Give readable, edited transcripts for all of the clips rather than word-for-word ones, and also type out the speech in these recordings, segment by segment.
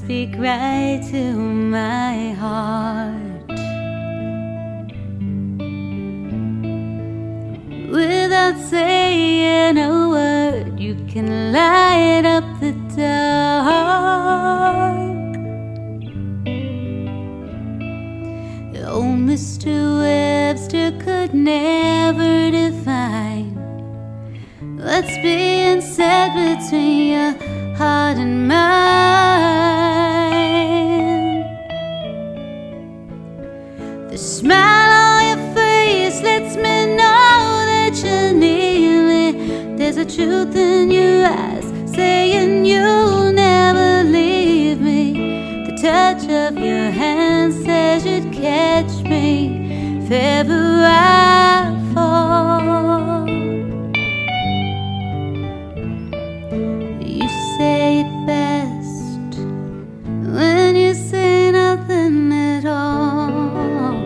speak right to my heart. Without saying a word, you can light up the dark. Oh, Mr. Webster could never define what's being said between your heart and mine. The smile on your face lets me know that you need me. There's a truth in your eyes saying you'll never leave me. The touch of your hand says you'd catch me if ever I fall. You say it best when you say nothing at all.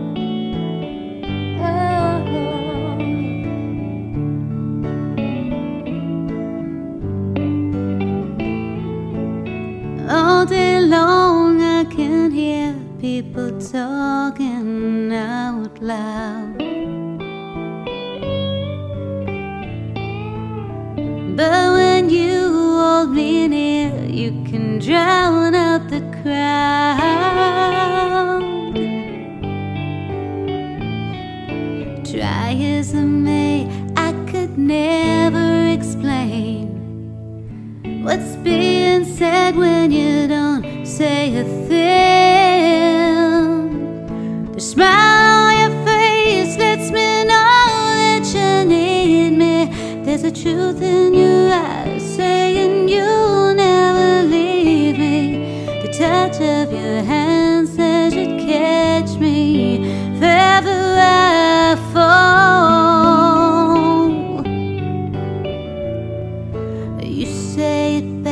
All day long I can hear people talking out loud, but when you hold me near, you can drown out the crowd. Try as I may, I could never explain what's being said when you don't say a thing. The smile on your face lets me know that you need me. There's a truth in your eyes saying you'll never leave me. The touch of your hand says you'd catch me if ever I fall. You say it